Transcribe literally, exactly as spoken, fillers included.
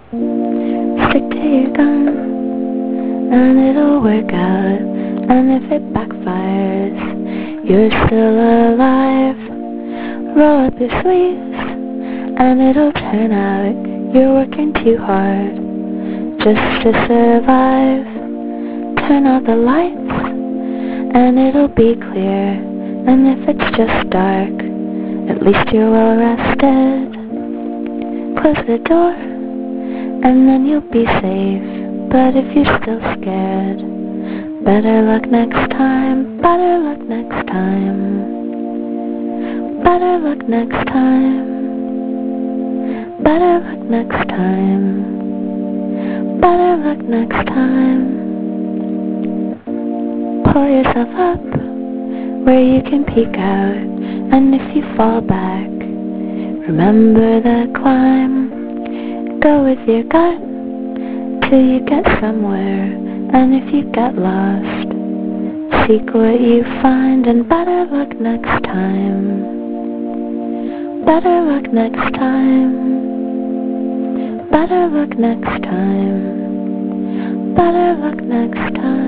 Stick to your gun, and it'll work out. And if it backfires, you're still alive. Roll up your sleeves, and it'll turn out you're working too hard just to survive. Turn out the lights, and it'll be clear. And if it's just dark, at least you're well rested. Close the door, and then you'll be safe. But if you're still scared, better luck next time, better luck next time. Better luck next time. Better luck next time. Better luck next time. Pull yourself up where you can peek out. And if you fall back, remember the climb. Go with your gut till you get somewhere. And if you get lost, seek what you find. And better luck next time. Better luck next time. Better luck next time. Better luck next time.